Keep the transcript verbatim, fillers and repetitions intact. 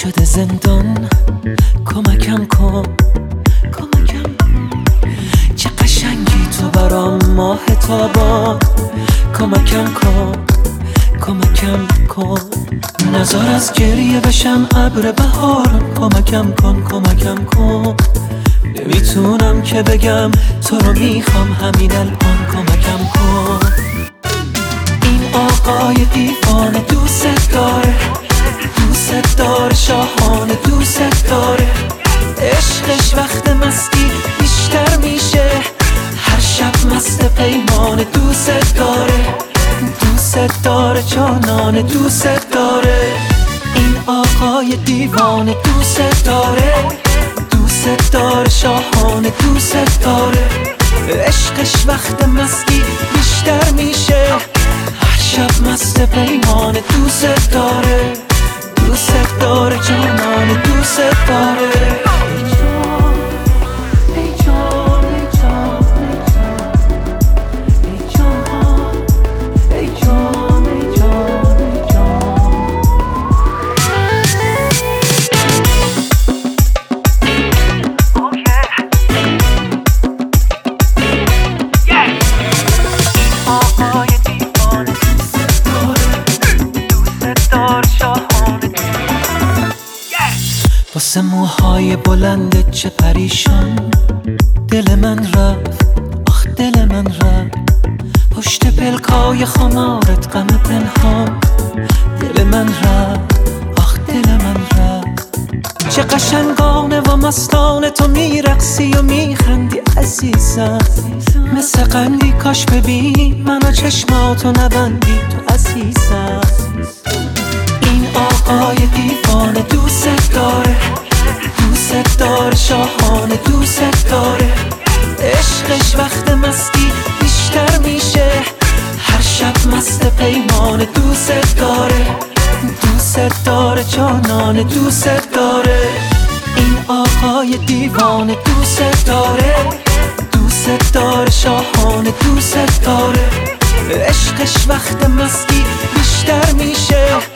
شده زندان، کمکم کن کمکم کن. چه قشنگی تو برام ماه تابان، کمکم کن کمکم کن. نزار از گریه بشم ابر بهارم، کمکم کن کمکم کن. نمیتونم که بگم تو رو میخوام همین الان، کمکم کن. این آقای دیوانه دوست داره، دوست داره شاهانه دوست داره. عشقش وقت مستی بیشتر میشه، هر شب مست پیمانه دوست داره، دوست داره جانانه دوست داره. این آقای دیوانه دوست داره، دوست داره شاهانه دوست داره. عشقش وقت مستی بیشتر میشه، هر شب مست پیمانه دوست داره، دوست داره جانانه دوست داره. واسه موهای بلند چه پریشان، دل من رفت آخ دل من رفت. پشت پلکای خمارت غم پنهان، دل من رفت آخ دل من رفت. چه قشنگانه و مستانه تو میرقصی و میخندی عزیزم، مثل قندی کاش ببینی منو چشماتو نبندی تو عزیزم. این آقای دیوانه دوست داره، دوست داره شاهانه دوست داره. عشقش وقت مستی بیشتر میشه، هر شب مست پیمانه دوست داره، دوست داره جانانه دوست داره. این آقای دیوانه دوست داره، دوست داره شاهانه دوست داره. عشقش وقت مستی بیشتر میشه،